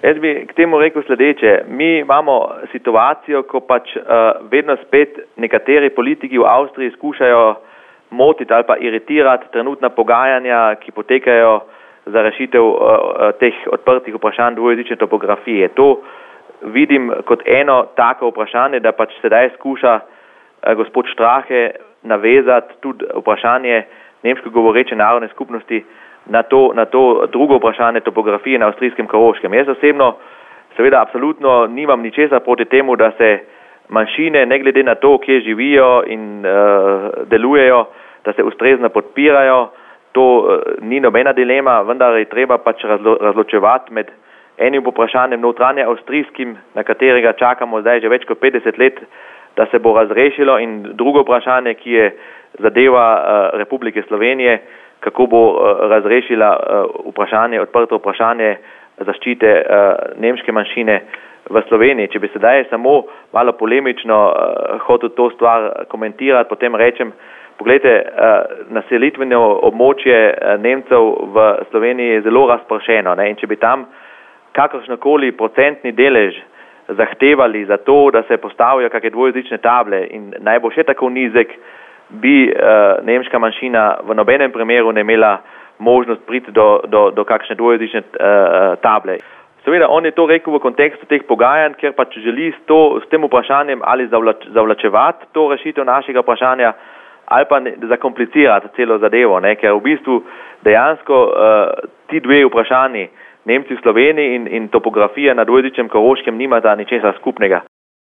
Jaz bi k temu rekel sledeče. Mi imamo situacijo, ko pač vedno spet nekateri politiki v Avstriji skušajo motiti ali pa iritirati trenutna pogajanja, ki potekajo za rešitev teh odprtih vprašanj dvojezične topografije. To vidim kot eno tako vprašanje, da pač sedaj skuša gospod Strache navezati tudi vprašanje nemško govoreče narodne skupnosti na to drugo vprašanje topografije na avstrijskem Koroškem. Jaz osebno seveda absolutno nimam ničesar proti temu, da se manjšine, ne glede na to, kje živijo in delujejo, da se ustrezno podpirajo. To ni nobena dilema, vendar je treba pač razločevati med enim vprašanjem notranje avstrijskim, na katerega čakamo zdaj že več kot 50 let, da se bo razrešilo, in drugo vprašanje, ki je zadeva Republike Slovenije, kako bo razrešila odprto vprašanje zaščite nemške manjšine v Sloveniji. Če bi sedaj samo malo polemično hotel to stvar komentirati, potem rečem, poglejte, naselitveno območje Nemcev v Sloveniji je zelo razpršeno, ne? In če bi tam kakršnokoli procentni delež zahtevali za to, da se postavijo kakšne dvojezične table in naj bo še tako nizek, bi nemška manjšina v nobenem primeru ne imela možnost priti do kakšne dvojezične table. Seveda, on je to rekel v kontekstu teh pogajanj, ker pač želi s tem vprašanjem ali zavlačevati to rešitev našega vprašanja ali pa zakomplicirati celo zadevo, ne? Ker v bistvu dejansko ti dve vprašanji, Nemci v Sloveniji in topografija na dvojezičnem Koroškem, nimata ničesar skupnega.